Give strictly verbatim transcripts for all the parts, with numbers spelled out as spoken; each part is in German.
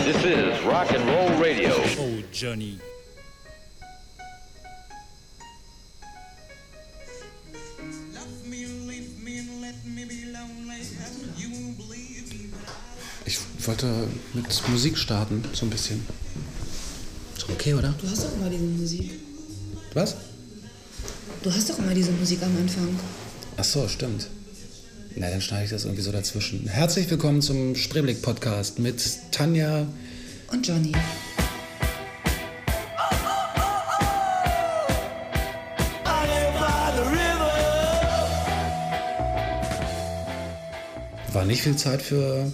This is Rock and Roll Radio. Oh, Johnny. Ich wollte mit Musik starten, so ein bisschen. Ist okay, oder? Du hast doch immer diese Musik. Was? Du hast doch immer diese Musik am Anfang. Ach so, stimmt. Na, dann schneide ich das irgendwie so dazwischen. Herzlich willkommen zum Spreeblick-Podcast mit Tanja und Johnny. War nicht viel Zeit für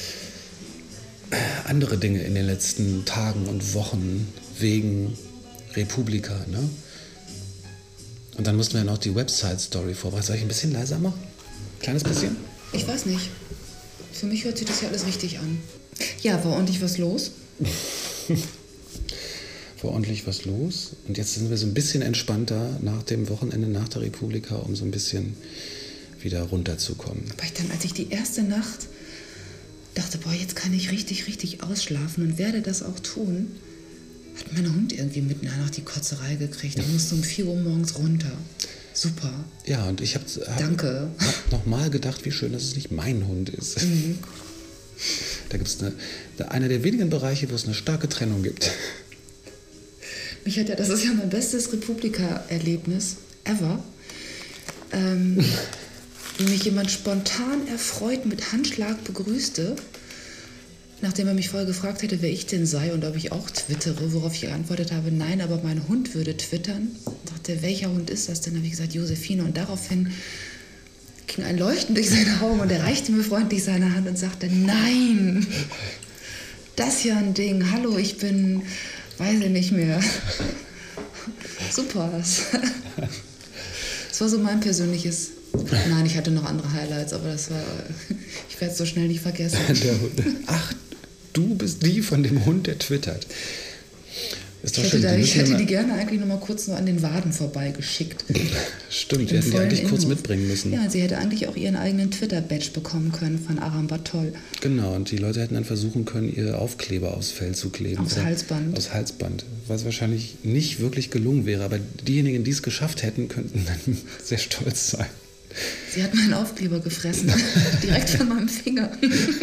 andere Dinge in den letzten Tagen und Wochen wegen Republika, ne? Und dann mussten wir noch die Website-Story vorbereiten. Soll ich ein bisschen leiser machen? Kleines bisschen? Ich weiß nicht. Für mich hört sich das ja alles richtig an. Ja, war ordentlich was los? War ordentlich was los. Und jetzt sind wir so ein bisschen entspannter nach dem Wochenende, nach der Republika, um so ein bisschen wieder runterzukommen. Aber ich dann, als ich die erste Nacht dachte, boah, jetzt kann ich richtig, richtig ausschlafen und werde das auch tun, hat mein Hund irgendwie mitten in der Nacht die Kotzerei gekriegt. Er musste um vier Uhr morgens runter. Super. Ja, und ich habe Danke. hab nochmal gedacht, wie schön, dass es nicht mein Hund ist. Mhm. Da gibt es eine, einer der wenigen Bereiche, wo es eine starke Trennung gibt. Mich hat ja, das ist ja mein bestes Republika-Erlebnis ever. Ähm, wie mich jemand spontan erfreut mit Handschlag begrüßte, nachdem er mich vorher gefragt hätte, wer ich denn sei und ob ich auch twittere, worauf ich geantwortet habe, nein, aber mein Hund würde twittern. Ich dachte, welcher Hund ist das denn? Da habe ich gesagt, Josephine. Und daraufhin ging ein Leuchten durch seine Augen und er reichte mir freundlich seine Hand und sagte, nein, das ist ja ein Ding. Hallo, ich bin, weiß ich nicht mehr. Super. Das war so mein persönliches... Nein, ich hatte noch andere Highlights, aber das war... Ich werde es so schnell nicht vergessen. Ach, du bist die von dem Hund, der twittert. Ist doch ich schön. hätte, da, Die ich hätte ja die gerne eigentlich noch mal kurz nur an den Waden vorbeigeschickt. Stimmt, wir hätten die eigentlich kurz Inhalt. mitbringen müssen. Ja, sie hätte eigentlich auch ihren eigenen Twitter-Badge bekommen können von Aram Bartol. Genau, und die Leute hätten dann versuchen können, ihr Aufkleber aufs Fell zu kleben. Aufs Halsband. Aufs Halsband. Was wahrscheinlich nicht wirklich gelungen wäre, aber diejenigen, die es geschafft hätten, könnten dann sehr stolz sein. Sie hat meinen Aufkleber gefressen, direkt von meinem Finger.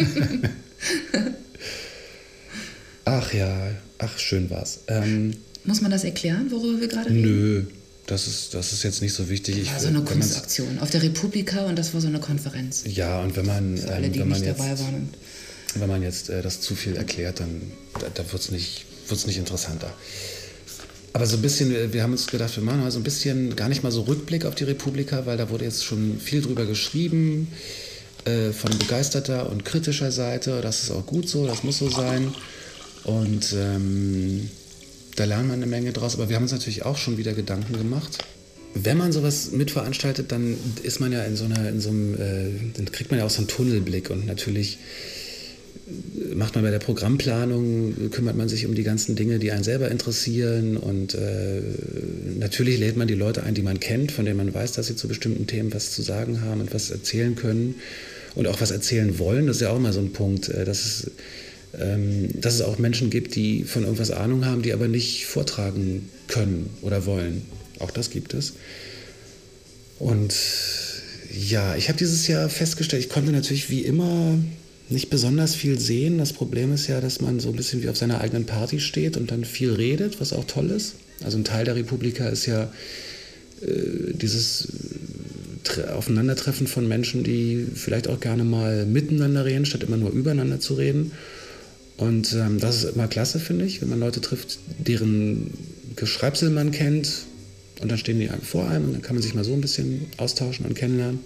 Ach ja, ach schön war's. Ähm, Muss man das erklären, worüber wir gerade reden? Nö, das ist, das ist jetzt nicht so wichtig. Das war so eine Kunstaktion auf der Republika und das war so eine Konferenz. Ja, und wenn man, Für alle, die wenn man nicht jetzt, dabei waren. wenn man jetzt äh, das zu viel erklärt, dann da, da wird es nicht, wird's nicht interessanter. Aber so ein bisschen, wir haben uns gedacht, wir machen mal so ein bisschen, gar nicht mal so Rückblick auf die Republika, weil da wurde jetzt schon viel drüber geschrieben, äh, von begeisterter und kritischer Seite. Das ist auch gut so, das muss so sein. Und ähm, da lernt man eine Menge draus. Aber wir haben uns natürlich auch schon wieder Gedanken gemacht. Wenn man sowas mitveranstaltet, dann ist man ja in so einer, in so einem, äh, dann kriegt man ja auch so einen Tunnelblick und natürlich macht man bei der Programmplanung, kümmert man sich um die ganzen Dinge, die einen selber interessieren und äh, natürlich lädt man die Leute ein, die man kennt, von denen man weiß, dass sie zu bestimmten Themen was zu sagen haben und was erzählen können und auch was erzählen wollen. Das ist ja auch immer so ein Punkt, äh, dass es, ähm, dass es auch Menschen gibt, die von irgendwas Ahnung haben, die aber nicht vortragen können oder wollen. Auch das gibt es. Und ja, ich habe dieses Jahr festgestellt, ich konnte natürlich wie immer nicht besonders viel sehen. Das Problem ist ja, dass man so ein bisschen wie auf seiner eigenen Party steht und dann viel redet, was auch toll ist. Also ein Teil der Republika ist ja äh, dieses Tre- Aufeinandertreffen von Menschen, die vielleicht auch gerne mal miteinander reden, statt immer nur übereinander zu reden. Und ähm, das ist immer klasse, finde ich, wenn man Leute trifft, deren Geschreibsel man kennt und dann stehen die einem vor einem und dann kann man sich mal so ein bisschen austauschen und kennenlernen.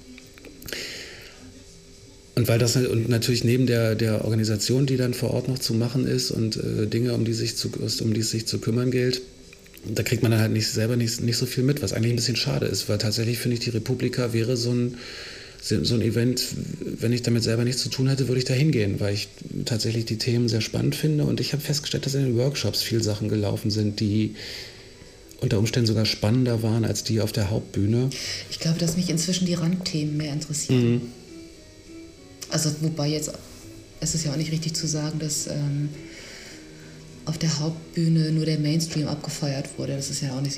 Und weil das und natürlich neben der, der Organisation, die dann vor Ort noch zu machen ist und äh, Dinge, um die, sich zu, um die es sich zu kümmern gilt, da kriegt man dann halt nicht, selber nicht, nicht so viel mit, was eigentlich ein bisschen schade ist, weil tatsächlich finde ich, die Republika wäre so ein, so ein Event, wenn ich damit selber nichts zu tun hätte, würde ich da hingehen, weil ich tatsächlich die Themen sehr spannend finde und ich habe festgestellt, dass in den Workshops viel Sachen gelaufen sind, die unter Umständen sogar spannender waren als die auf der Hauptbühne. Ich glaube, dass mich inzwischen die Randthemen mehr interessieren. Mhm. Also wobei jetzt, es ist ja auch nicht richtig zu sagen, dass ähm, auf der Hauptbühne nur der Mainstream abgefeiert wurde. Das ist ja auch nicht,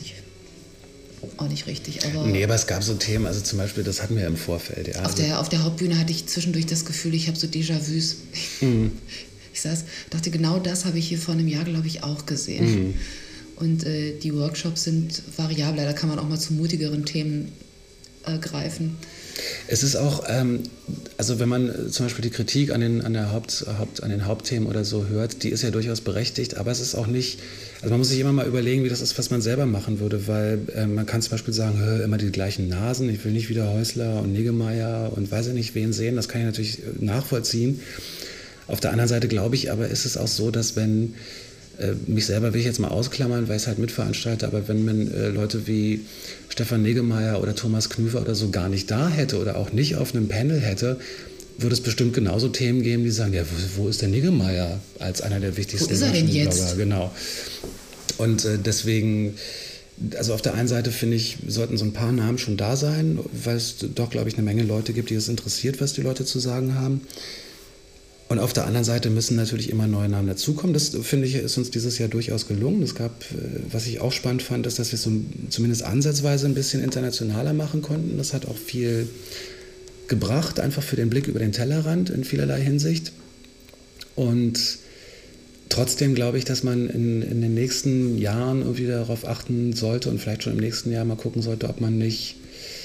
auch nicht richtig. Aber nee, aber es gab so Themen, also zum Beispiel, das hatten wir im Vorfeld. Ja, auf, also der, auf der Hauptbühne hatte ich zwischendurch das Gefühl, ich habe so Déjà-vus. Mhm. Ich saß, dachte, genau das habe ich hier vor einem Jahr, glaube ich, auch gesehen. Mhm. Und äh, die Workshops sind variabler, da kann man auch mal zu mutigeren Themen äh, greifen. Es ist auch, ähm, also wenn man äh, zum Beispiel die Kritik an den, an, der Haupt, Haupt, an den Hauptthemen oder so hört, die ist ja durchaus berechtigt, aber es ist auch nicht, also man muss sich immer mal überlegen, wie das ist, was man selber machen würde, weil äh, man kann zum Beispiel sagen, hör, immer die gleichen Nasen, ich will nicht wieder Häusler und Niggemeier und weiß ich nicht wen sehen, das kann ich natürlich nachvollziehen. Auf der anderen Seite glaube ich aber, ist es auch so, dass wenn, äh, mich selber will ich jetzt mal ausklammern, weil ich es halt mitveranstalte, aber wenn man äh, Leute wie Stefan Niggemeier oder Thomas Knüver oder so gar nicht da hätte oder auch nicht auf einem Panel hätte, würde es bestimmt genauso Themen geben, die sagen, ja, wo, wo ist der Niggemeier als einer der wichtigsten wo ist er denn jetzt? Genau. Und äh, deswegen, also auf der einen Seite finde ich, sollten so ein paar Namen schon da sein, weil es doch, glaube ich, eine Menge Leute gibt, die es interessiert, was die Leute zu sagen haben. Und auf der anderen Seite müssen natürlich immer neue Namen dazukommen. Das, finde ich, ist uns dieses Jahr durchaus gelungen. Es gab, was ich auch spannend fand, ist, dass wir es so zumindest ansatzweise ein bisschen internationaler machen konnten. Das hat auch viel gebracht, einfach für den Blick über den Tellerrand in vielerlei Hinsicht. Und trotzdem glaube ich, dass man in, in den nächsten Jahren irgendwie darauf achten sollte und vielleicht schon im nächsten Jahr mal gucken sollte, ob man nicht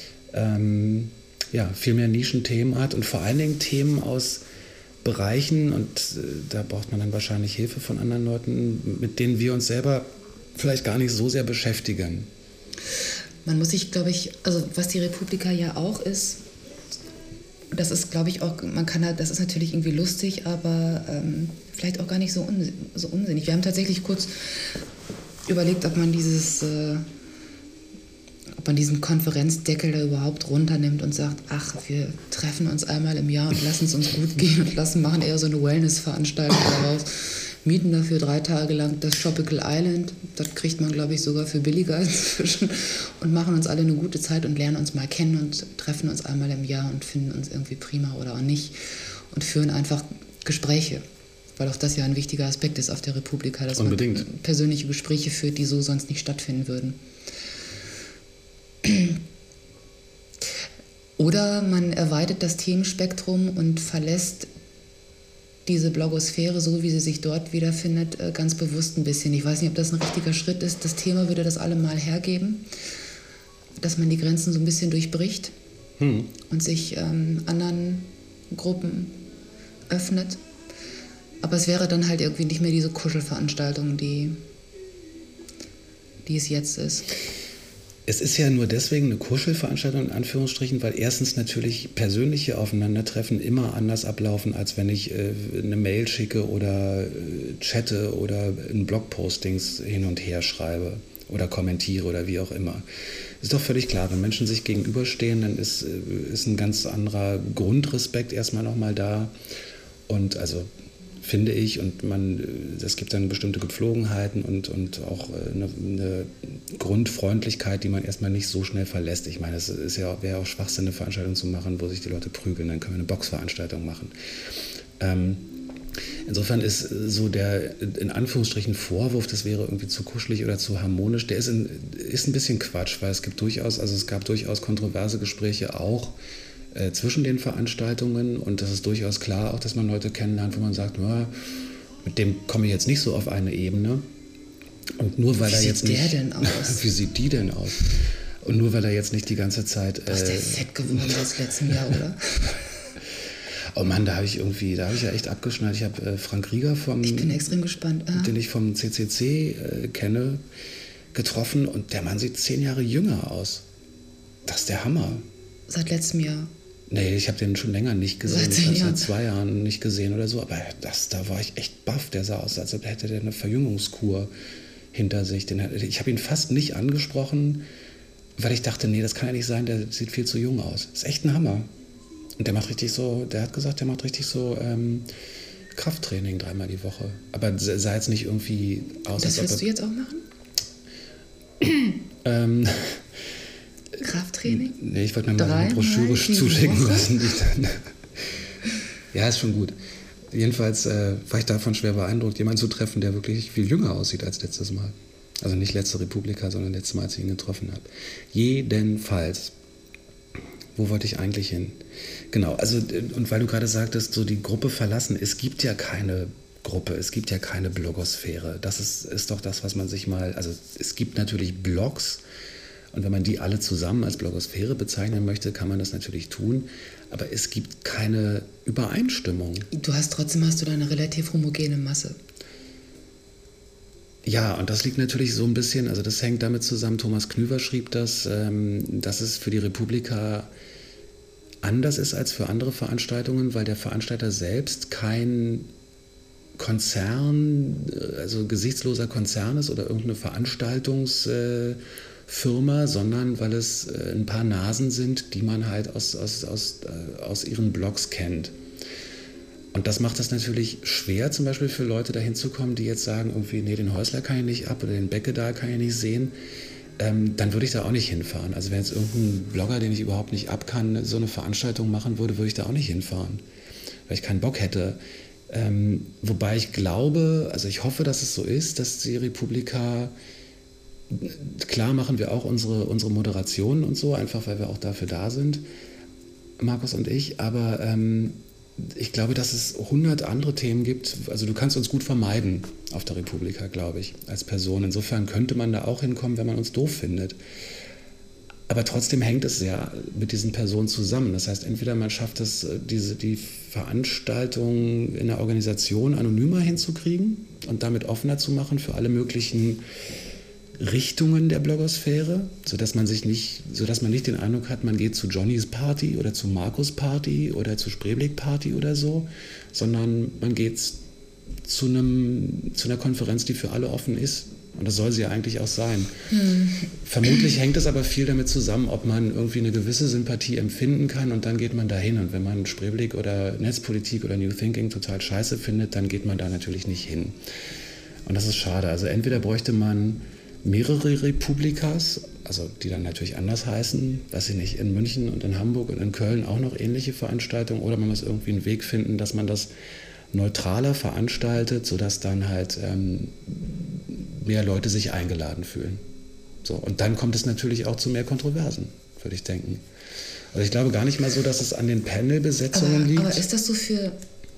ähm, ja, viel mehr Nischenthemen hat und vor allen Dingen Themen aus Bereichen, und äh, da braucht man dann wahrscheinlich Hilfe von anderen Leuten, mit denen wir uns selber vielleicht gar nicht so sehr beschäftigen. Man muss sich, glaube ich, also was die Republika ja auch ist, das ist, glaube ich, auch, man kann halt, das ist natürlich irgendwie lustig, aber ähm, vielleicht auch gar nicht so, un, so unsinnig. Wir haben tatsächlich kurz überlegt, ob man dieses, äh, ob man diesen Konferenzdeckel da überhaupt runternimmt und sagt, ach, wir treffen uns einmal im Jahr und lassen es uns gut gehen und lassen, machen eher so eine Wellness-Veranstaltung daraus, mieten dafür drei Tage lang das Tropical Island, das kriegt man, glaube ich, sogar für billiger inzwischen, und machen uns alle eine gute Zeit und lernen uns mal kennen und treffen uns einmal im Jahr und finden uns irgendwie prima oder auch nicht und führen einfach Gespräche, weil auch das ja ein wichtiger Aspekt ist auf der Republika, dass Unbedingt. man persönliche Gespräche führt, die so sonst nicht stattfinden würden. Oder man erweitert das Themenspektrum und verlässt diese Blogosphäre, so wie sie sich dort wiederfindet, ganz bewusst ein bisschen. Ich weiß nicht, ob das ein richtiger Schritt ist. Das Thema würde das allemal hergeben, dass man die Grenzen so ein bisschen durchbricht hm. und sich ähm, anderen Gruppen öffnet. Aber es wäre dann halt irgendwie nicht mehr diese Kuschelveranstaltung, die, die es jetzt ist. Es ist ja nur deswegen eine Kuschelveranstaltung in Anführungsstrichen, weil erstens natürlich persönliche Aufeinandertreffen immer anders ablaufen, als wenn ich äh, eine Mail schicke oder äh, chatte oder in Blogpostings hin und her schreibe oder kommentiere oder wie auch immer. Ist doch völlig klar, wenn Menschen sich gegenüberstehen, dann ist, äh, ist ein ganz anderer Grundrespekt erstmal nochmal da. Und also finde ich, und man, es gibt dann bestimmte Gepflogenheiten und, und auch eine, eine Grundfreundlichkeit, die man erstmal nicht so schnell verlässt. Ich meine, es ist ja, wäre auch Schwachsinn, eine Veranstaltung zu machen, wo sich die Leute prügeln, dann können wir eine Boxveranstaltung machen. Ähm, insofern ist so der, in Anführungsstrichen, Vorwurf, das wäre irgendwie zu kuschelig oder zu harmonisch, der ist, in, ist ein bisschen Quatsch, weil es gibt durchaus, also es gab durchaus kontroverse Gespräche auch Äh, zwischen den Veranstaltungen, und das ist durchaus klar, auch dass man Leute kennenlernt, wo man sagt, ja, mit dem komme ich jetzt nicht so auf eine Ebene. Und nur weil wie er sieht jetzt nicht, der denn aus? Wie sieht die denn aus? Und nur weil er jetzt nicht die ganze Zeit. Äh, ist der fett geworden das letzten Jahr, oder? Oh Mann, da habe ich irgendwie, da habe ich ja echt abgeschnallt. Ich habe äh, Frank Rieger vom, ich bin extrem gespannt, ah. den ich vom C C C äh, kenne, getroffen, und der Mann sieht zehn Jahre jünger aus. Das ist der Hammer. Seit letztem Jahr. Nee, ich habe den schon länger nicht gesehen. Seit, ich habe seit zwei Jahren nicht gesehen oder so. Aber das, da war ich echt baff. Der sah aus, als hätte der eine Verjüngungskur hinter sich. Den, ich habe ihn fast nicht angesprochen, weil ich dachte, nee, das kann ja nicht sein, der sieht viel zu jung aus. Das ist echt ein Hammer. Und der macht richtig so, der hat gesagt, der macht richtig so ähm, Krafttraining dreimal die Woche. Aber sah jetzt nicht irgendwie aus. Das willst du jetzt auch machen? ähm... Krafttraining? Nee, ich wollte mir mal eine Broschüre zuschicken lassen. Die dann ja, ist schon gut. jedenfalls äh, war ich davon schwer beeindruckt, jemanden zu treffen, der wirklich viel jünger aussieht als letztes Mal. Also nicht letzte Republika, sondern letztes Mal, als ich ihn getroffen habe. Jedenfalls. Wo wollte ich eigentlich hin? Genau, also und weil du gerade sagtest, so die Gruppe verlassen, es gibt ja keine Gruppe, es gibt ja keine Blogosphäre. Das ist, ist doch das, was man sich mal, also es gibt natürlich Blogs und wenn man die alle zusammen als Blogosphäre bezeichnen möchte, kann man das natürlich tun, aber es gibt keine Übereinstimmung. Du hast trotzdem hast du da eine relativ homogene Masse. Ja, und das liegt natürlich so ein bisschen, also das hängt damit zusammen, Thomas Knüver schrieb das, ähm, dass es für die Republika anders ist als für andere Veranstaltungen, weil der Veranstalter selbst kein Konzern, also gesichtsloser Konzern ist oder irgendeine Veranstaltungsfirma, äh, sondern weil es äh, ein paar Nasen sind, die man halt aus, aus, aus, äh, aus ihren Blogs kennt. Und das macht es natürlich schwer, zum Beispiel für Leute dahin zu kommen, die jetzt sagen, irgendwie, nee, den Häusler kann ich nicht ab oder den Becke da kann ich nicht sehen. Ähm, dann würde ich da auch nicht hinfahren. Also wenn jetzt irgendein Blogger, den ich überhaupt nicht ab kann, so eine Veranstaltung machen würde, würde ich da auch nicht hinfahren, weil ich keinen Bock hätte. Ähm, wobei ich glaube, also ich hoffe, dass es so ist, dass die Republika, klar machen wir auch unsere, unsere Moderationen und so, einfach weil wir auch dafür da sind, Markus und ich, aber ähm, ich glaube, dass es hundert andere Themen gibt. Also du kannst uns gut vermeiden auf der Republika, glaube ich, als Person. Insofern könnte man da auch hinkommen, wenn man uns doof findet. Aber trotzdem hängt es ja mit diesen Personen zusammen. Das heißt, entweder man schafft es, diese, die Veranstaltung in der Organisation anonymer hinzukriegen und damit offener zu machen für alle möglichen Richtungen der Blogosphäre, sodass man sich nicht, sodass man nicht den Eindruck hat, man geht zu Johnnys Party oder zu Markus Party oder zu Spreeblick Party oder so, sondern man geht zu einem, zu einer Konferenz, die für alle offen ist. Und das soll sie ja eigentlich auch sein. Hm. Vermutlich hängt es aber viel damit zusammen, ob man irgendwie eine gewisse Sympathie empfinden kann und dann geht man dahin. Und wenn man Spreeblick oder Netzpolitik oder New Thinking total scheiße findet, dann geht man da natürlich nicht hin. Und das ist schade. Also entweder bräuchte man mehrere Republikas, also die dann natürlich anders heißen, weiß ich nicht, in München und in Hamburg und in Köln auch noch ähnliche Veranstaltungen, oder man muss irgendwie einen Weg finden, dass man das neutraler veranstaltet, sodass dann halt ähm, mehr Leute sich eingeladen fühlen. So, und dann kommt es natürlich auch zu mehr Kontroversen, würde ich denken. Also ich glaube gar nicht mal so, dass es an den Panelbesetzungen aber, liegt. Aber ist das so für...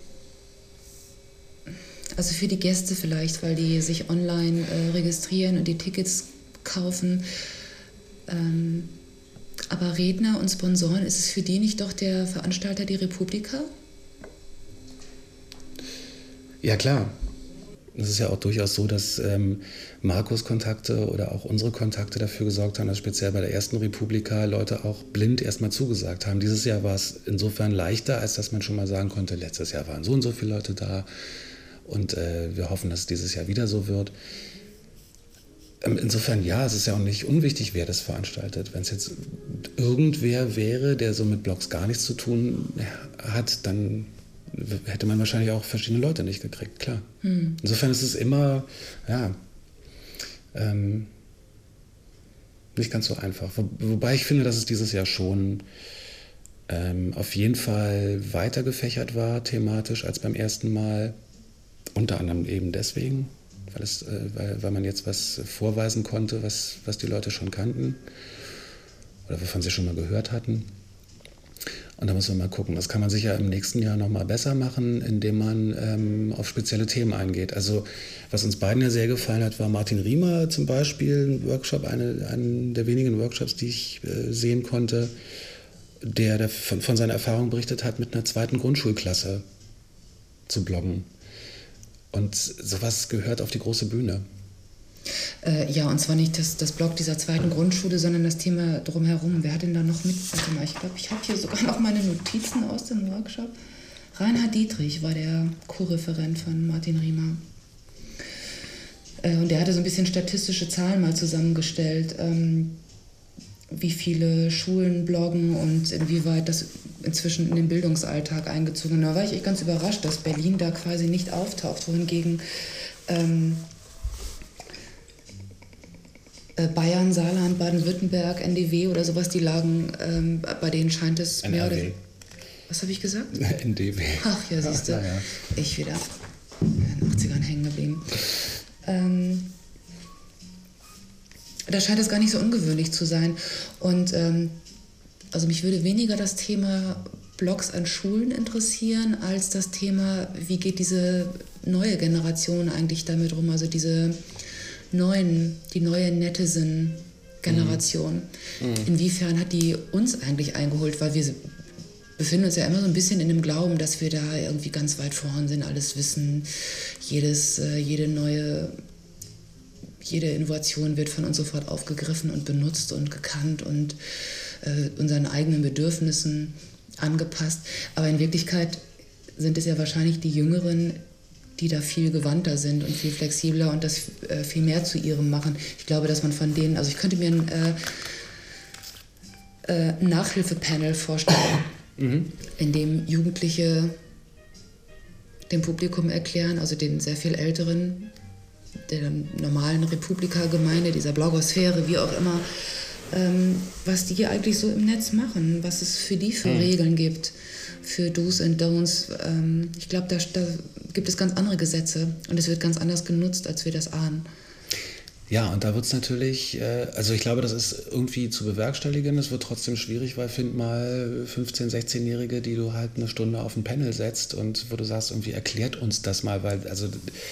Also für die Gäste vielleicht, weil die sich online äh, registrieren und die Tickets kaufen. Ähm, aber Redner und Sponsoren, ist es für die nicht doch der Veranstalter die Republika? Ja, klar. Es ist ja auch durchaus so, dass ähm, Markus Kontakte oder auch unsere Kontakte dafür gesorgt haben, dass speziell bei der ersten Republika Leute auch blind erstmal zugesagt haben. Dieses Jahr war es insofern leichter, als dass man schon mal sagen konnte, letztes Jahr waren so und so viele Leute da. Und äh, wir hoffen, dass es dieses Jahr wieder so wird. Ähm, insofern, ja, es ist ja auch nicht unwichtig, wer das veranstaltet. Wenn es jetzt irgendwer wäre, der so mit Blogs gar nichts zu tun hat, dann hätte man wahrscheinlich auch verschiedene Leute nicht gekriegt, klar. Hm. Insofern ist es immer, ja, ähm, nicht ganz so einfach. Wo, wobei ich finde, dass es dieses Jahr schon ähm, auf jeden Fall weiter gefächert war, thematisch, als beim ersten Mal. Unter anderem eben deswegen, weil, es, äh, weil, weil man jetzt was vorweisen konnte, was, was die Leute schon kannten oder wovon sie schon mal gehört hatten. Und da muss man mal gucken. Das kann man sicher im nächsten Jahr noch mal besser machen, indem man ähm, auf spezielle Themen eingeht. Also was uns beiden ja sehr gefallen hat, war Martin Riemer zum Beispiel, ein Workshop, eine, einen der wenigen Workshops, die ich äh, sehen konnte, der, der von, von seiner Erfahrung berichtet hat, mit einer zweiten Grundschulklasse zu bloggen. Und sowas gehört auf die große Bühne. Äh, ja, und zwar nicht das, das Blog dieser zweiten Grundschule, sondern das Thema drumherum. Wer hat denn da noch mit? Warte mal, ich glaube, ich habe hier sogar noch meine Notizen aus dem Workshop. Reinhard Dietrich war der Co-Referent von Martin Riemer. Äh, und der hatte so ein bisschen statistische Zahlen mal zusammengestellt, ähm, wie viele Schulen bloggen und inwieweit das inzwischen in den Bildungsalltag eingezogen ist. Da war ich echt ganz überrascht, dass Berlin da quasi nicht auftaucht, wohingegen ähm, äh, Bayern, Saarland, Baden-Württemberg, N D W oder sowas, die lagen, ähm, bei denen scheint es mehr oder, Was habe ich gesagt? N D W. Ach ja, siehst du. Ja, ja. Ich wieder in den achtzigern hängen geblieben. Ähm, da scheint es gar nicht so ungewöhnlich zu sein. Und ähm, also mich würde weniger das Thema Blogs an Schulen interessieren, als das Thema, wie geht diese neue Generation eigentlich damit rum, also diese neuen, die neue Netizen-Generation. Mhm. Inwiefern hat die uns eigentlich eingeholt, weil wir befinden uns ja immer so ein bisschen in dem Glauben, dass wir da irgendwie ganz weit vorn sind, alles wissen, jedes, äh, jede neue, jede Innovation wird von uns sofort aufgegriffen und benutzt und gekannt und äh, unseren eigenen Bedürfnissen angepasst. Aber in Wirklichkeit sind es ja wahrscheinlich die Jüngeren, die da viel gewandter sind und viel flexibler und das äh, viel mehr zu ihrem machen. Ich glaube, dass man von denen, also ich könnte mir ein, äh, äh, ein Nachhilfepanel vorstellen, mhm. in dem Jugendliche dem Publikum erklären, also den sehr viel älteren, der normalen Republika-Gemeinde, dieser Blogosphäre, wie auch immer, ähm, was die eigentlich so im Netz machen, was es für die für mhm. Regeln gibt, für Do's and Don'ts. Ähm, ich glaube, da, da gibt es ganz andere Gesetze und es wird ganz anders genutzt, als wir das ahnen. Ja, und da wird es natürlich, äh, also ich glaube, das ist irgendwie zu bewerkstelligen. Es wird trotzdem schwierig, weil find mal fünfzehn-, sechzehnjährige, die du halt eine Stunde auf ein Panel setzt und wo du sagst, irgendwie erklärt uns das mal, weil also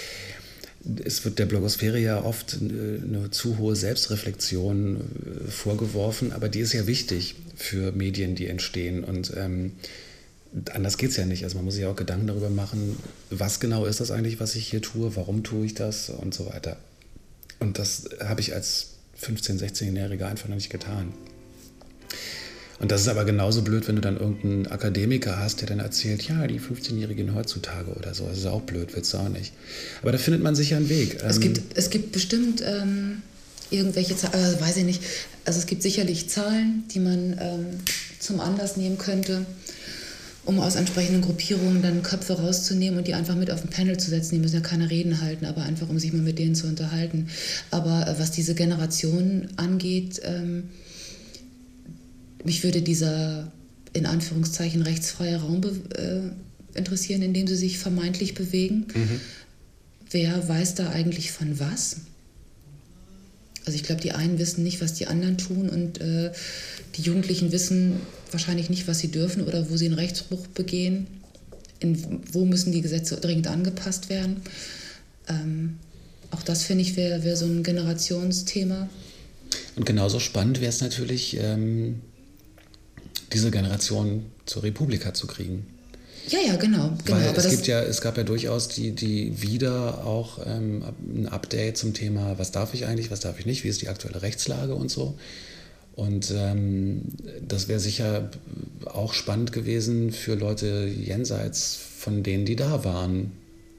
es wird der Blogosphäre ja oft eine zu hohe Selbstreflexion vorgeworfen, aber die ist ja wichtig für Medien, die entstehen und ähm, anders geht es ja nicht. Also man muss sich auch Gedanken darüber machen, was genau ist das eigentlich, was ich hier tue, warum tue ich das und so weiter. Und das habe ich als fünfzehn-, sechzehnjähriger einfach noch nicht getan. Und das ist aber genauso blöd, wenn du dann irgendeinen Akademiker hast, der dann erzählt, ja, die fünfzehnjährigen heutzutage oder so. Das ist auch blöd, willst du auch nicht. Aber da findet man sicher einen Weg. Es, ähm, gibt, es gibt bestimmt ähm, irgendwelche Zahlen, äh, weiß ich nicht, also es gibt sicherlich Zahlen, die man ähm, zum Anlass nehmen könnte, um aus entsprechenden Gruppierungen dann Köpfe rauszunehmen und die einfach mit auf ein Panel zu setzen. Die müssen ja keine Reden halten, aber einfach, um sich mal mit denen zu unterhalten. Aber äh, was diese Generation angeht, ähm, mich würde dieser, in Anführungszeichen, rechtsfreie Raum be- äh, interessieren, in dem sie sich vermeintlich bewegen. Mhm. Wer weiß da eigentlich von was? Also ich glaube, die einen wissen nicht, was die anderen tun und äh, die Jugendlichen wissen wahrscheinlich nicht, was sie dürfen oder wo sie einen Rechtsbruch begehen. In, wo müssen die Gesetze dringend angepasst werden? Ähm, auch das, finde ich, wäre wär so ein Generationsthema. Und genauso spannend wäre es natürlich, ähm, diese Generation zur Republika zu kriegen. Ja, ja, genau. genau Weil aber es, das gibt ja, es gab ja durchaus die, die wieder auch ähm, ein Update zum Thema, was darf ich eigentlich, was darf ich nicht, wie ist die aktuelle Rechtslage und so. Und ähm, das wäre sicher auch spannend gewesen für Leute jenseits von denen, die da waren.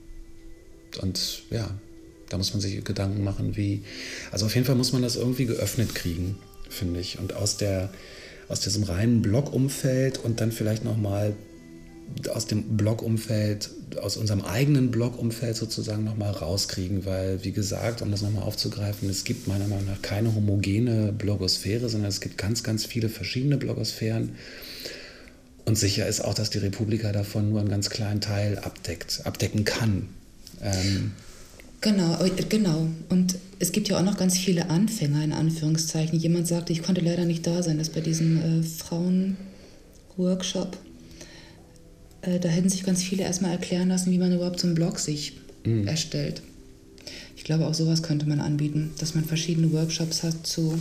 Und ja, da muss man sich Gedanken machen, wie, also auf jeden Fall muss man das irgendwie geöffnet kriegen, finde ich. Und aus der aus diesem reinen Blog-Umfeld und dann vielleicht nochmal aus dem Blog-Umfeld, aus unserem eigenen Blog-Umfeld sozusagen nochmal rauskriegen, weil, wie gesagt, um das nochmal aufzugreifen, es gibt meiner Meinung nach keine homogene Blogosphäre, sondern es gibt ganz, ganz viele verschiedene Blogosphären und sicher ist auch, dass die Republika davon nur einen ganz kleinen Teil abdeckt, abdecken kann. Ähm, Genau, genau. Und es gibt ja auch noch ganz viele Anfänger, in Anführungszeichen. Jemand sagte, ich konnte leider nicht da sein, dass bei diesem äh, Frauen-Workshop, äh, da hätten sich ganz viele erstmal erklären lassen, wie man überhaupt so einen Blog sich mhm. erstellt. Ich glaube, auch sowas könnte man anbieten, dass man verschiedene Workshops hat, zu,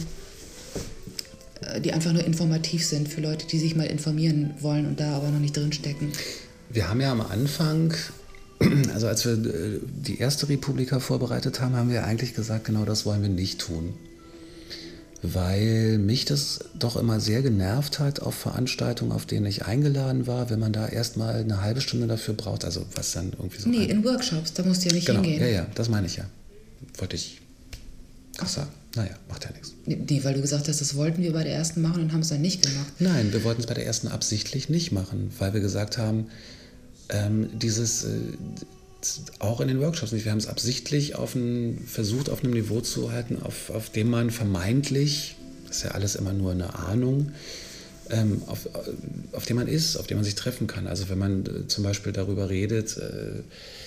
äh, die einfach nur informativ sind für Leute, die sich mal informieren wollen und da aber noch nicht drinstecken. Wir haben ja am Anfang... Also als wir die erste Republika vorbereitet haben, haben wir eigentlich gesagt, genau das wollen wir nicht tun. Weil mich das doch immer sehr genervt hat auf Veranstaltungen, auf denen ich eingeladen war, wenn man da erstmal eine halbe Stunde dafür braucht, also was dann irgendwie so... Nee, in Workshops, da musst du ja nicht genau, hingehen. Ja, ja, das meine ich ja. Wollte ich auch sagen. Naja, macht ja nichts. Nee, weil du gesagt hast, das wollten wir bei der ersten machen und haben es dann nicht gemacht. Nein, wir wollten es bei der ersten absichtlich nicht machen, weil wir gesagt haben, Ähm, dieses, äh, auch in den Workshops nicht. Wir haben es absichtlich auf ein, versucht, auf einem Niveau zu halten, auf, auf dem man vermeintlich, das ist ja alles immer nur eine Ahnung, ähm, auf, auf dem man ist, auf dem man sich treffen kann. Also wenn man äh, zum Beispiel darüber redet, äh,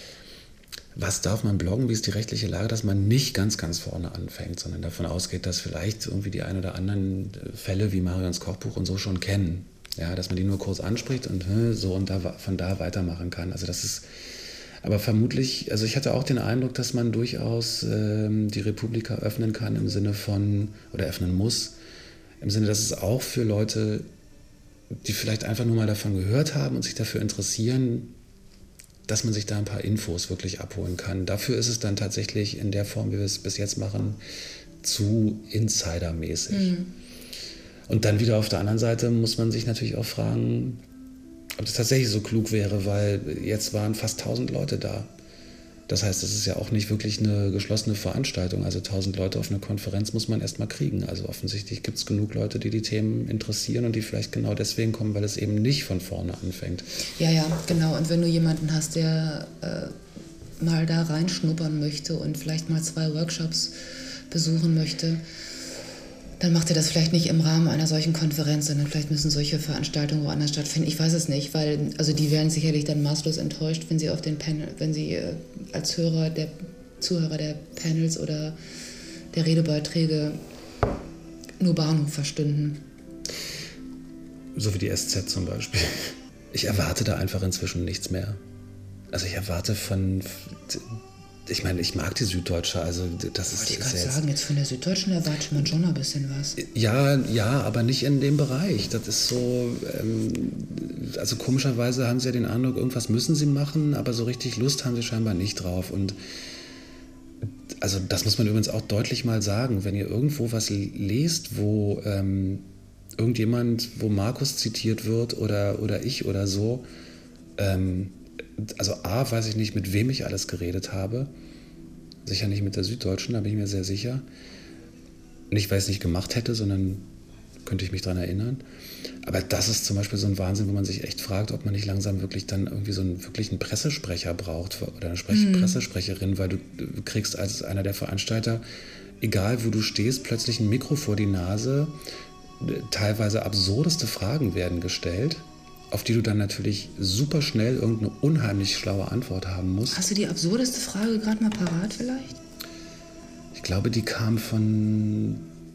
was darf man bloggen, wie ist die rechtliche Lage, dass man nicht ganz, ganz vorne anfängt, sondern davon ausgeht, dass vielleicht irgendwie die ein oder anderen Fälle wie Marions Kochbuch und so schon kennen. Ja, dass man die nur kurz anspricht und so und da, von da weitermachen kann. Also das ist, aber vermutlich, also ich hatte auch den Eindruck, dass man durchaus ähm, die Republika öffnen kann im Sinne von, oder öffnen muss, im Sinne, dass es auch für Leute, die vielleicht einfach nur mal davon gehört haben und sich dafür interessieren, dass man sich da ein paar Infos wirklich abholen kann. Dafür ist es dann tatsächlich in der Form, wie wir es bis jetzt machen, zu insidermäßig. Mhm. Und dann wieder auf der anderen Seite muss man sich natürlich auch fragen, ob das tatsächlich so klug wäre, weil jetzt waren fast tausend Leute da. Das heißt, das ist ja auch nicht wirklich eine geschlossene Veranstaltung. Also tausend Leute auf eine Konferenz muss man erst mal kriegen. Also offensichtlich gibt es genug Leute, die die Themen interessieren und die vielleicht genau deswegen kommen, weil es eben nicht von vorne anfängt. Ja, ja, genau. Und wenn du jemanden hast, der äh, mal da reinschnuppern möchte und vielleicht mal zwei Workshops besuchen möchte, dann macht er das vielleicht nicht im Rahmen einer solchen Konferenz, sondern vielleicht müssen solche Veranstaltungen woanders stattfinden. Ich weiß es nicht, weil also die werden sicherlich dann maßlos enttäuscht, wenn sie auf den Panel, wenn sie äh, als Hörer der Zuhörer der Panels oder der Redebeiträge nur Bahnhof verstünden. So wie die S Z zum Beispiel. Ich erwarte da einfach inzwischen nichts mehr. Also ich erwarte von... Ich meine, ich mag die Süddeutsche, also das ist... Ich wollte gerade sagen, jetzt von der Süddeutschen erwartet man schon ein bisschen was. Ja, ja, aber nicht in dem Bereich. Das ist so, ähm, also komischerweise haben sie ja den Eindruck, irgendwas müssen sie machen, aber so richtig Lust haben sie scheinbar nicht drauf. Und also das muss man übrigens auch deutlich mal sagen, wenn ihr irgendwo was lest, wo ähm, irgendjemand, wo Markus zitiert wird oder, oder ich oder so, ähm, also A, weiß ich nicht, mit wem ich alles geredet habe. Sicher nicht mit der Süddeutschen, da bin ich mir sehr sicher. Nicht, weil ich es nicht gemacht hätte, sondern könnte ich mich daran erinnern. Aber das ist zum Beispiel so ein Wahnsinn, wo man sich echt fragt, ob man nicht langsam wirklich dann irgendwie so einen wirklichen Pressesprecher braucht oder eine Sprech- mhm. Pressesprecherin, weil du, du kriegst als einer der Veranstalter, egal wo du stehst, plötzlich ein Mikro vor die Nase. Teilweise absurdeste Fragen werden gestellt, auf die du dann natürlich super schnell irgendeine unheimlich schlaue Antwort haben musst. Hast du die absurdeste Frage gerade mal parat vielleicht? Ich glaube, die kam von...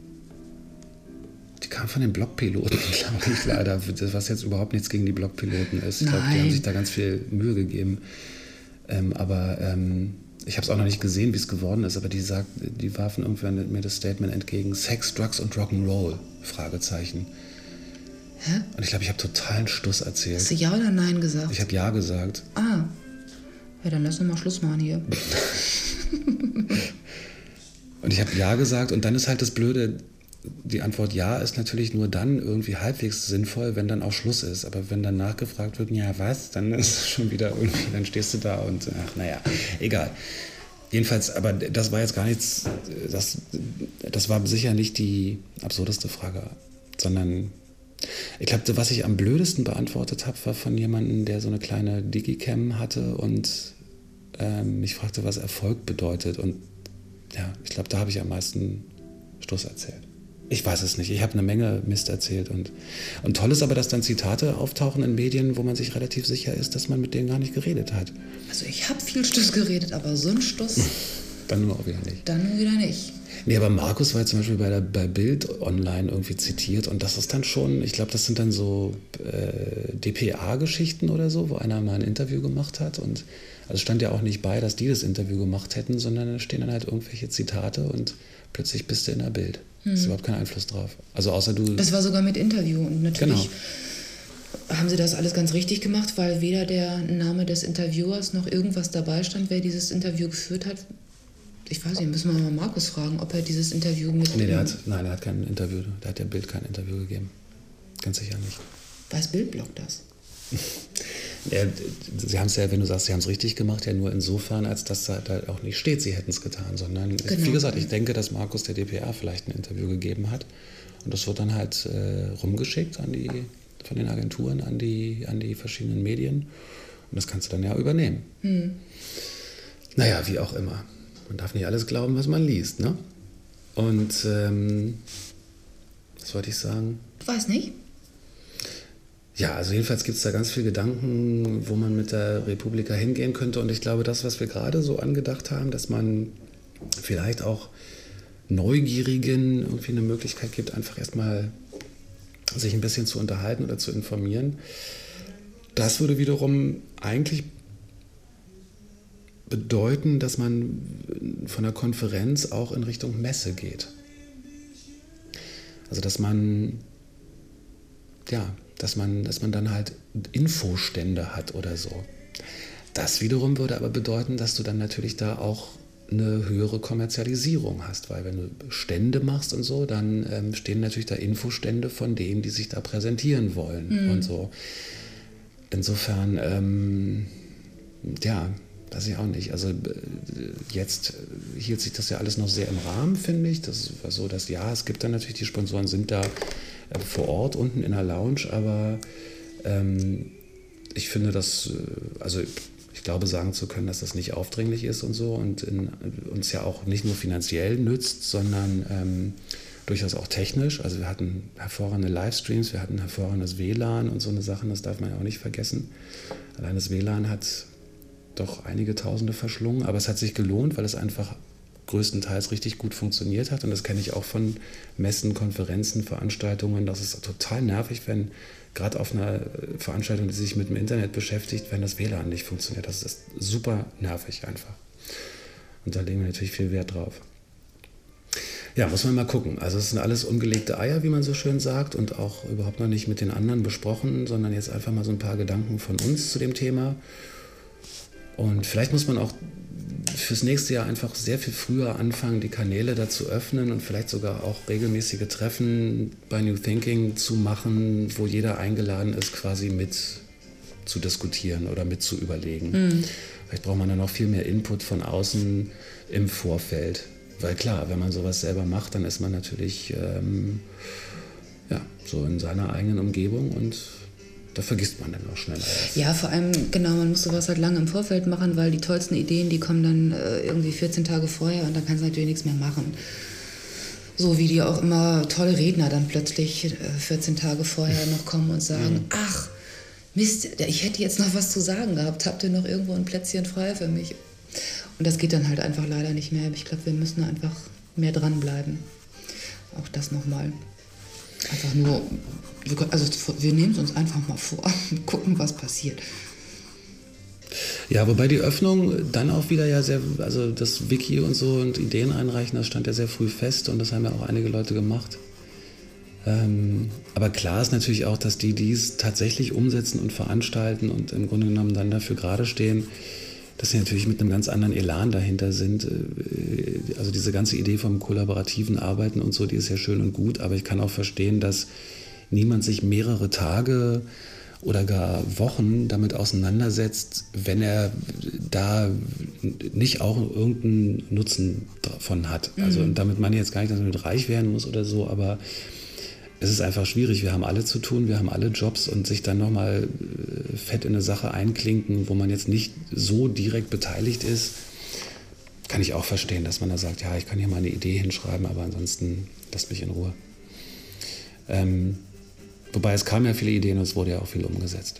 Die kam von den Blogpiloten, glaube ich leider. Was jetzt überhaupt nichts gegen die Blogpiloten ist. Ich glaube, die haben sich da ganz viel Mühe gegeben. Ähm, aber ähm, ich habe es auch noch nicht gesehen, wie es geworden ist. Aber die, sagt, die warfen irgendwann mir das Statement entgegen. Sex, Drugs und Rock'n'Roll? Fragezeichen. Hä? Und ich glaube, ich habe totalen Stuss erzählt. Hast du Ja oder Nein gesagt? Ich habe Ja gesagt. Ah. Ja, dann lass uns mal Schluss machen hier. Und ich habe Ja gesagt und dann ist halt das Blöde, die Antwort Ja ist natürlich nur dann irgendwie halbwegs sinnvoll, wenn dann auch Schluss ist. Aber wenn dann nachgefragt wird, ja was, dann ist es schon wieder irgendwie, dann stehst du da und ach naja, egal. Jedenfalls, aber das war jetzt gar nichts, das, das war sicher nicht die absurdeste Frage, sondern ich glaube, was ich am blödesten beantwortet habe, war von jemandem, der so eine kleine Digicam hatte und ähm, mich fragte, was Erfolg bedeutet. Und ja, ich glaube, da habe ich am meisten Stuss erzählt. Ich weiß es nicht. Ich habe eine Menge Mist erzählt. Und, und toll ist aber, dass dann Zitate auftauchen in Medien, wo man sich relativ sicher ist, dass man mit denen gar nicht geredet hat. Also ich habe viel Stuss geredet, aber so ein Stuss... Dann nur auch wieder nicht. Dann nur wieder nicht. Nee, aber Markus war jetzt zum Beispiel bei, der, bei Bild online irgendwie zitiert und das ist dann schon, ich glaube, das sind dann so äh, D P A-Geschichten oder so, wo einer mal ein Interview gemacht hat und also stand ja auch nicht bei, dass die das Interview gemacht hätten, sondern da stehen dann halt irgendwelche Zitate und plötzlich bist du in der Bild. Mhm. Ist überhaupt kein Einfluss drauf. Also außer du... Das war sogar mit Interview und natürlich genau. haben sie das alles ganz richtig gemacht, weil weder der Name des Interviewers noch irgendwas dabei stand, wer dieses Interview geführt hat. Ich weiß nicht, müssen wir mal Markus fragen, ob er dieses Interview mit... Nee, der hat, nein, er hat kein Interview, der hat der Bild kein Interview gegeben. Ganz sicher nicht. Weiß Bildblog das? Ja, sie haben es ja, wenn du sagst, sie haben es richtig gemacht, ja nur insofern, als dass da halt auch nicht steht, sie hätten es getan, sondern, genau. Wie gesagt, ich denke, dass Markus der D P A vielleicht ein Interview gegeben hat und das wird dann halt äh, rumgeschickt an die, von den Agenturen an die, an die verschiedenen Medien und das kannst du dann ja übernehmen. Hm. Naja, wie auch immer. Man darf nicht alles glauben, was man liest, ne? Und, ähm, was wollte ich sagen? Ich weiß nicht. Ja, also jedenfalls gibt es da ganz viele Gedanken, wo man mit der Republika hingehen könnte. Und ich glaube, das, was wir gerade so angedacht haben, dass man vielleicht auch Neugierigen irgendwie eine Möglichkeit gibt, einfach erstmal sich ein bisschen zu unterhalten oder zu informieren. Das würde wiederum eigentlich bedeuten, dass man von der Konferenz auch in Richtung Messe geht. Also dass man, ja, dass man, dass man dann halt Infostände hat oder so. Das wiederum würde aber bedeuten, dass du dann natürlich da auch eine höhere Kommerzialisierung hast, weil wenn du Stände machst und so, dann ähm, stehen natürlich da Infostände von denen, die sich da präsentieren wollen mhm. und so. Insofern, ähm, ja, weiß ich auch nicht. Also jetzt hielt sich das ja alles noch sehr im Rahmen, finde ich. Das war so, dass ja, es gibt dann natürlich, die Sponsoren sind da äh, vor Ort unten in der Lounge, aber ähm, ich finde das, also ich glaube sagen zu können, dass das nicht aufdringlich ist und so und in, uns ja auch nicht nur finanziell nützt, sondern ähm, durchaus auch technisch. Also wir hatten hervorragende Livestreams, wir hatten hervorragendes W L A N und so eine Sachen, das darf man ja auch nicht vergessen. Allein das W L A N hat doch einige Tausende verschlungen, aber es hat sich gelohnt, weil es einfach größtenteils richtig gut funktioniert hat und das kenne ich auch von Messen, Konferenzen, Veranstaltungen. Das ist total nervig, wenn gerade auf einer Veranstaltung, die sich mit dem Internet beschäftigt, wenn das W L A N nicht funktioniert. Das ist super nervig einfach. Und da legen wir natürlich viel Wert drauf. Ja, muss man mal gucken. Also es sind alles ungelegte Eier, wie man so schön sagt, und auch überhaupt noch nicht mit den anderen besprochen, sondern jetzt einfach mal so ein paar Gedanken von uns zu dem Thema. Und vielleicht muss man auch fürs nächste Jahr einfach sehr viel früher anfangen, die Kanäle dazu öffnen und vielleicht sogar auch regelmäßige Treffen bei New Thinking zu machen, wo jeder eingeladen ist, quasi mit zu diskutieren oder mit zu überlegen. Mhm. Vielleicht braucht man dann noch viel mehr Input von außen im Vorfeld. Weil klar, wenn man sowas selber macht, dann ist man natürlich ähm, ja, so in seiner eigenen Umgebung und da vergisst man dann auch schneller. Ja, vor allem, genau, man muss sowas halt lange im Vorfeld machen, weil die tollsten Ideen, die kommen dann äh, irgendwie vierzehn Tage vorher und dann kannst du natürlich nichts mehr machen. So wie die auch immer tolle Redner dann plötzlich äh, vierzehn Tage vorher noch kommen und sagen, mhm. ach, Mist, ich hätte jetzt noch was zu sagen gehabt, habt ihr noch irgendwo ein Plätzchen frei für mich? Und das geht dann halt einfach leider nicht mehr. Ich glaube, wir müssen einfach mehr dranbleiben. Auch das nochmal. Einfach nur, also wir nehmen es uns einfach mal vor und gucken, was passiert. Ja, wobei die Öffnung dann auch wieder ja sehr, also das Wiki und so und Ideen einreichen, das stand ja sehr früh fest und das haben ja auch einige Leute gemacht. Ähm, aber klar ist natürlich auch, dass die, die es tatsächlich umsetzen und veranstalten und im Grunde genommen dann dafür gerade stehen, dass sie natürlich mit einem ganz anderen Elan dahinter sind. Also diese ganze Idee vom kollaborativen Arbeiten und so, die ist ja schön und gut, aber ich kann auch verstehen, dass niemand sich mehrere Tage oder gar Wochen damit auseinandersetzt, wenn er da nicht auch irgendeinen Nutzen davon hat. Also und damit meine ich jetzt gar nicht, dass man mit reich werden muss oder so, aber es ist einfach schwierig. Wir haben alle zu tun, wir haben alle Jobs und sich dann nochmal fett in eine Sache einklinken, wo man jetzt nicht so direkt beteiligt ist, kann ich auch verstehen, dass man da sagt, ja, ich kann hier mal eine Idee hinschreiben, aber ansonsten lasst mich in Ruhe. Ähm, wobei es kamen ja viele Ideen und es wurde ja auch viel umgesetzt.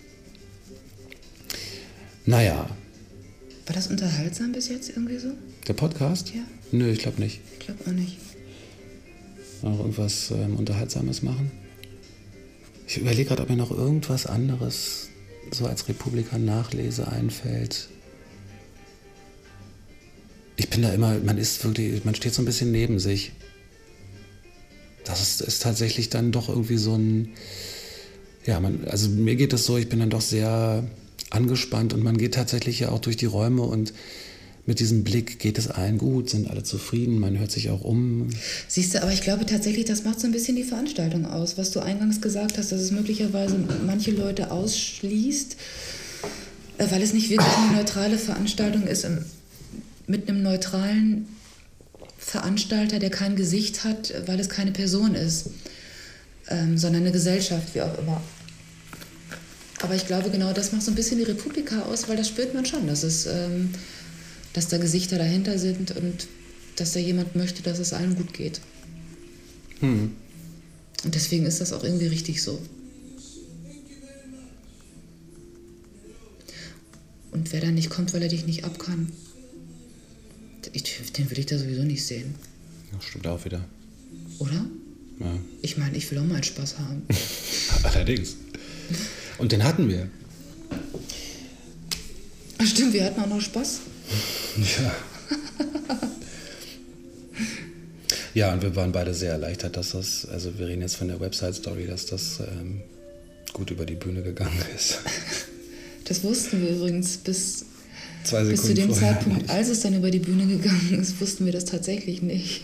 Naja. War das unterhaltsam bis jetzt irgendwie so? Der Podcast? Ja. Nö, ich glaube nicht. Ich glaube auch nicht. Noch irgendwas ähm, Unterhaltsames machen? Ich überlege gerade, ob mir noch irgendwas anderes so als Republika-Nachlese einfällt. Ich bin da immer, man ist wirklich, man steht so ein bisschen neben sich. Das ist, ist tatsächlich dann doch irgendwie so ein, ja, man, also mir geht das so, ich bin dann doch sehr angespannt und man geht tatsächlich ja auch durch die Räume und mit diesem Blick geht es allen gut, sind alle zufrieden, man hört sich auch um. Siehst du, aber ich glaube tatsächlich, das macht so ein bisschen die Veranstaltung aus, was du eingangs gesagt hast, dass es möglicherweise manche Leute ausschließt, weil es nicht wirklich eine neutrale Veranstaltung ist, mit einem neutralen Veranstalter, der kein Gesicht hat, weil es keine Person ist, ähm, sondern eine Gesellschaft, wie auch immer. Aber ich glaube, genau das macht so ein bisschen die Republika aus, weil das spürt man schon, dass es... Ähm, dass da Gesichter dahinter sind und dass da jemand möchte, dass es allen gut geht. Hm. Und deswegen ist das auch irgendwie richtig so. Und wer da nicht kommt, weil er dich nicht ab kann, ich, den will ich da sowieso nicht sehen. Das stimmt auch wieder. Oder? Ja. Ich meine, ich will auch mal Spaß haben. Allerdings. Und den hatten wir. Stimmt, wir hatten auch noch Spaß. Ja. Ja, und wir waren beide sehr erleichtert, dass das, also wir reden jetzt von der Website-Story, dass das ähm, gut über die Bühne gegangen ist. Das wussten wir übrigens bis, Zwei Sekunden bis zu dem vorher Zeitpunkt, nicht. als es dann über die Bühne gegangen ist, wussten wir das tatsächlich nicht.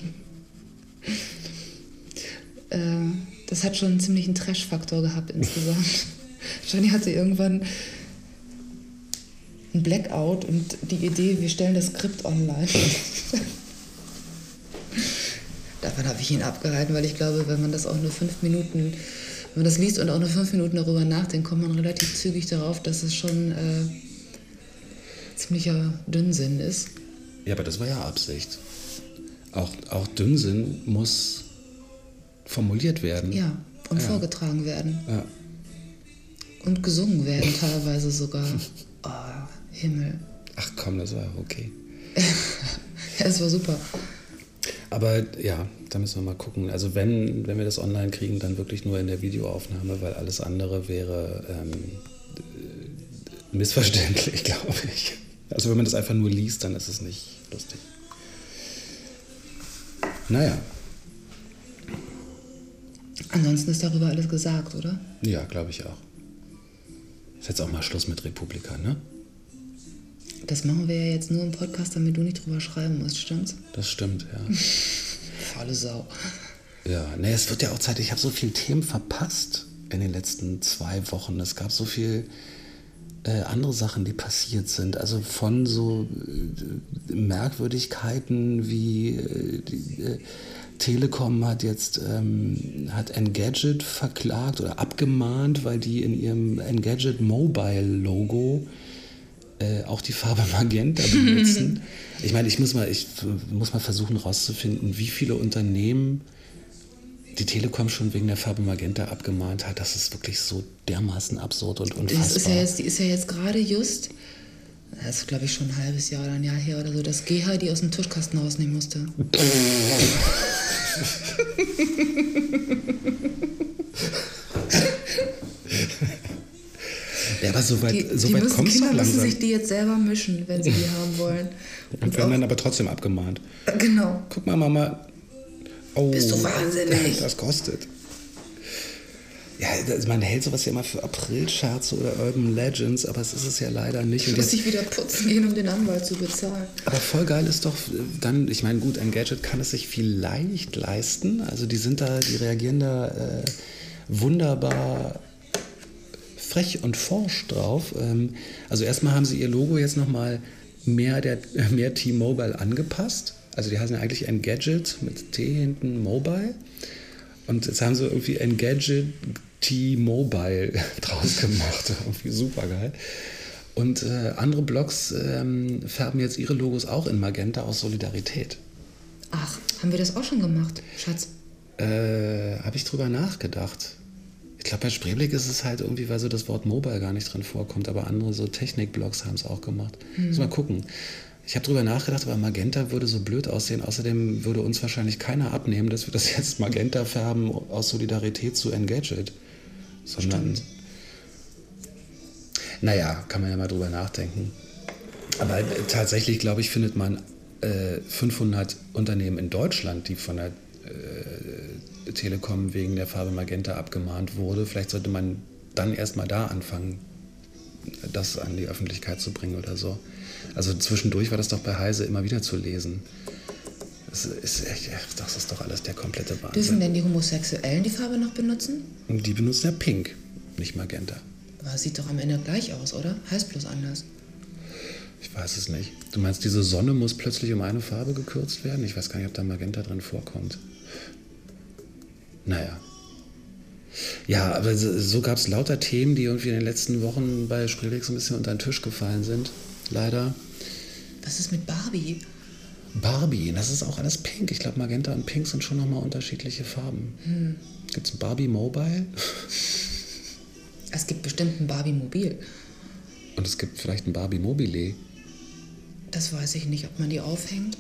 äh, das hat schon einen ziemlichen Trash-Faktor gehabt insgesamt. Johnny hatte irgendwann ein Blackout und die Idee, wir stellen das Skript online. Davon habe ich ihn abgehalten, weil ich glaube, wenn man das auch nur fünf Minuten, wenn man das liest und auch nur fünf Minuten darüber nachdenkt, kommt man relativ zügig darauf, dass es schon äh, ziemlicher Dünnsinn ist. Ja, aber das war ja Absicht. Auch, auch Dünnsinn muss formuliert werden. Ja, und Ja. vorgetragen werden. Ja. Und gesungen werden teilweise sogar. Oh, Himmel. Ach komm, das war okay. Ja, es war super. Aber ja, da müssen wir mal gucken. Also wenn, wenn wir das online kriegen, dann wirklich nur in der Videoaufnahme, weil alles andere wäre ähm, äh, missverständlich, glaube ich. Also wenn man das einfach nur liest, dann ist es nicht lustig. Naja, Ansonsten ist darüber alles gesagt, oder? ja, glaube ich auch. Ist jetzt auch mal Schluss mit Republika, ne? Das machen wir ja jetzt nur im Podcast, damit du nicht drüber schreiben musst, stimmt's? Das stimmt, ja. Faule Sau. Ja, ne, es wird ja auch Zeit. Ich habe so viele Themen verpasst in den letzten zwei Wochen. Es gab so viel äh, andere Sachen, die passiert sind. Also von so äh, Merkwürdigkeiten wie äh, die, äh, Telekom hat jetzt ähm, hat Engadget verklagt oder abgemahnt, weil die in ihrem Engadget Mobile Logo äh, auch die Farbe Magenta benutzen. Ich meine, ich muss mal, ich muss mal versuchen rauszufinden, wie viele Unternehmen die Telekom schon wegen der Farbe Magenta abgemahnt hat. Das ist wirklich so dermaßen absurd und unfassbar. Das ist ja jetzt, die ist ja jetzt gerade just, das ist glaube ich schon ein halbes Jahr oder ein Jahr her oder so, dass G H die aus dem Tuschkasten rausnehmen musste. Ja, aber so weit, Die, so die weit müssen, kommt es doch Kinder müssen langsam. sich die jetzt selber mischen, wenn sie die haben wollen. Und werden dann aber trotzdem abgemahnt. Genau. Guck mal, Mama. Oh, Bist du wahnsinnig? Das kostet. Ja, das, man hält sowas ja immer für Aprilscherze oder Urban Legends, aber es ist es ja leider nicht. Und Muss jetzt, ich wieder putzen gehen, um den Anwalt zu bezahlen. aber voll geil ist doch dann, ich meine, gut, Engadget kann es sich vielleicht leisten. Also die sind da, die reagieren da äh, wunderbar frech und forsch drauf. Ähm, also erstmal haben sie ihr Logo jetzt nochmal mehr, der, mehr T-Mobile angepasst. Also die heißen ja eigentlich Engadget mit T hinten Mobile. Und jetzt haben sie irgendwie Engadget T-Mobile draus gemacht. Irgendwie super geil. Und äh, andere Blogs ähm, färben jetzt ihre Logos auch in Magenta aus Solidarität. Ach, haben wir das auch schon gemacht, Schatz? Äh, habe ich drüber nachgedacht. Ich glaube, bei Spreeblick ist es halt irgendwie, weil so das Wort Mobile gar nicht drin vorkommt, aber andere so Technik-Blogs haben es auch gemacht. Hm. Muss mal gucken. Ich habe drüber nachgedacht, aber Magenta würde so blöd aussehen. Außerdem würde uns wahrscheinlich keiner abnehmen, dass wir das jetzt Magenta färben aus Solidarität zu Engadget. Sondern, Stimmt. naja, kann man ja mal drüber nachdenken. Aber äh, tatsächlich, glaube ich, findet man äh, fünfhundert Unternehmen in Deutschland, die von der äh, Telekom wegen der Farbe Magenta abgemahnt wurde. Vielleicht sollte man dann erstmal da anfangen, das an die Öffentlichkeit zu bringen oder so. Also zwischendurch war das doch bei Heise immer wieder zu lesen. Das ist, echt, das ist doch alles der komplette Dürfen Wahnsinn. denn die Homosexuellen die Farbe noch benutzen? Und die benutzen ja Pink, nicht Magenta. Aber sieht doch am Ende gleich aus, oder? Heißt bloß anders. Ich weiß es nicht. Du meinst, diese Sonne muss plötzlich um eine Farbe gekürzt werden? Ich weiß gar nicht, ob da Magenta drin vorkommt. Naja. Ja, aber so, so gab es lauter Themen, die irgendwie in den letzten Wochen bei Spreeblick so ein bisschen unter den Tisch gefallen sind. Leider. Was ist mit Barbie? Barbie, das ist auch alles pink. Ich glaube, Magenta und Pink sind schon nochmal unterschiedliche Farben. Hm. Gibt es ein Barbie Mobile? Es gibt bestimmt ein Barbie Mobil. Und es gibt vielleicht ein Barbie Mobile. Das weiß ich nicht, ob man die aufhängt.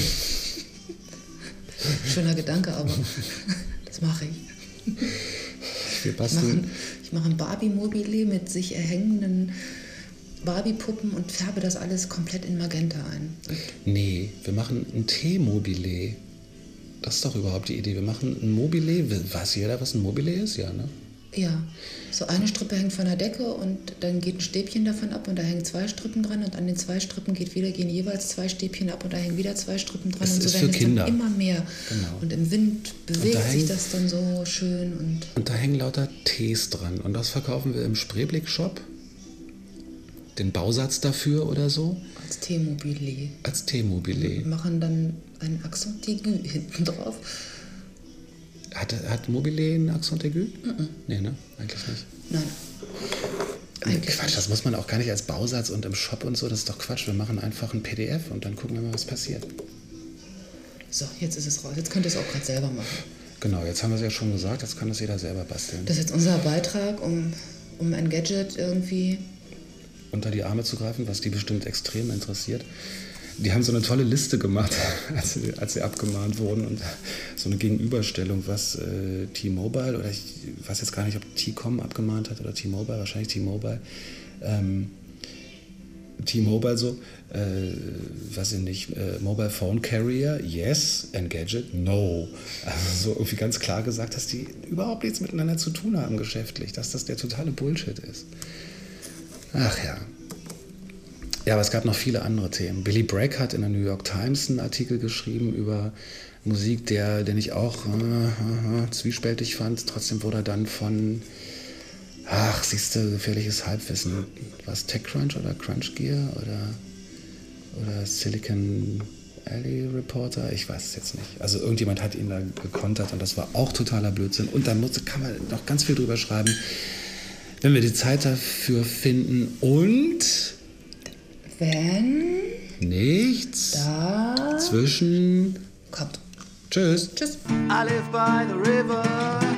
Schöner Gedanke, aber das mache ich. Wir Ich mache ein, ich mache ein Barbie-Mobile mit sich erhängenden Barbie-Puppen und färbe das alles komplett in Magenta ein. Nee, wir machen ein T-Mobile. Das ist doch überhaupt die Idee. Wir machen ein Mobile. Weiß jeder, was ein Mobile ist? Ja, ne? Ja, so eine Strippe hängt von der Decke und dann geht ein Stäbchen davon ab und da hängen zwei Strippen dran und an den zwei Strippen geht wieder, gehen jeweils zwei Stäbchen ab und da hängen wieder zwei Strippen dran. Es und so ist werden für es Kinder. dann immer mehr. Genau. Und im Wind bewegt da sich hängen- das dann so schön und Und da hängen lauter Tees dran. Und das verkaufen wir im Spreeblick-Shop. Den Bausatz dafür oder so. als T-Mobile. Als T-Mobile. Machen dann ein Accent aigu hinten drauf. Hat, hat Mobile einen Accent aigu? Mhm. Nee, ne? Eigentlich nicht. Nein. Eigentlich Quatsch, nicht. das muss man auch gar nicht als Bausatz und im Shop und so. Das ist doch Quatsch. Wir machen einfach ein P D F und dann gucken wir mal, was passiert. So, jetzt ist es raus. Jetzt könnt ihr es auch gerade selber machen. Genau, jetzt haben wir es ja schon gesagt. Jetzt kann das jeder selber basteln. Das ist jetzt unser Beitrag, um, um ein Gadget irgendwie. Unter die Arme zu greifen, was die bestimmt extrem interessiert. Die haben so eine tolle Liste gemacht, als sie, als sie abgemahnt wurden und so eine Gegenüberstellung, was äh, T-Mobile oder ich weiß jetzt gar nicht, ob T-Com abgemahnt hat oder T-Mobile, wahrscheinlich T-Mobile. Ähm, T-Mobile so, äh, weiß ich nicht, äh, Mobile Phone Carrier, yes, Engadget, no. Also so irgendwie ganz klar gesagt, dass die überhaupt nichts miteinander zu tun haben geschäftlich, dass das der totale Bullshit ist. Ach ja. Ja, aber es gab noch viele andere Themen. Billy Bragg hat in der New York Times einen Artikel geschrieben über Musik, der, den ich auch äh, äh, zwiespältig fand. Trotzdem wurde er dann von, ach, siehst du, gefährliches Halbwissen. Was, TechCrunch oder Crunch Gear oder, oder Silicon Alley Reporter? Ich weiß es jetzt nicht. Also irgendjemand hat ihn da gekontert und das war auch totaler Blödsinn. Und da muss, kann man noch ganz viel drüber schreiben, wenn wir die Zeit dafür finden und Wenn nichts da zwischen. kommt. Tschüss. Tschüss. I live by the river.